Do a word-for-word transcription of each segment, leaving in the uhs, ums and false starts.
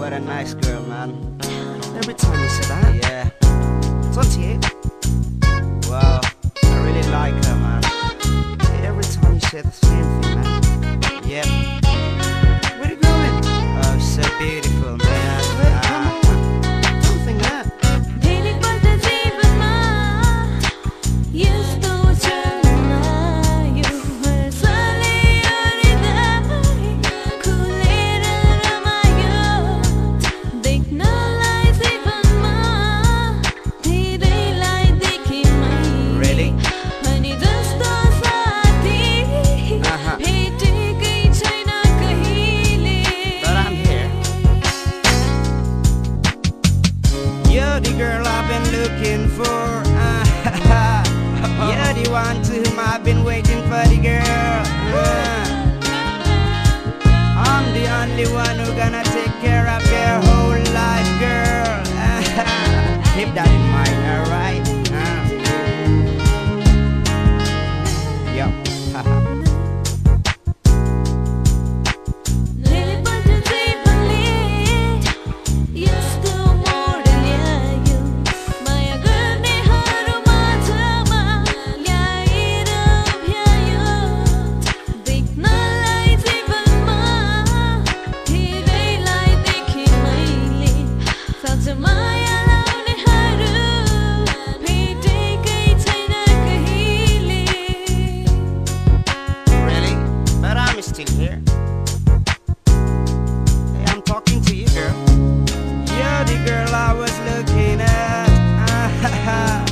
what a nice girl, man. Every time you say that, Yeah. twenty-eight. Wow. I really like her, man. Every time you say the same thing, man. Yep. Where you going? Oh, so beautiful, man. Wait, Ah. come on. Don't think that. Really? Uh-huh. But I'm here. You're the girl I've been looking for. Ah, You're the one to whom I've been waiting for, the girl. Ah. I'm the only one who gonna take care of your whole life, girl. Keep that in mind, alright? Ah. Yup. Really? But I'm still here. Hey, I'm talking to you, girl. You're the girl I was looking at. Ah,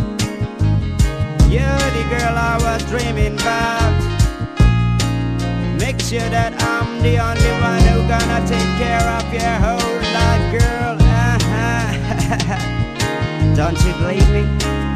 You're the girl I was dreaming about. Make sure that I'm the only one who gonna take care of your whole life, girl. Ah, Don't you believe me?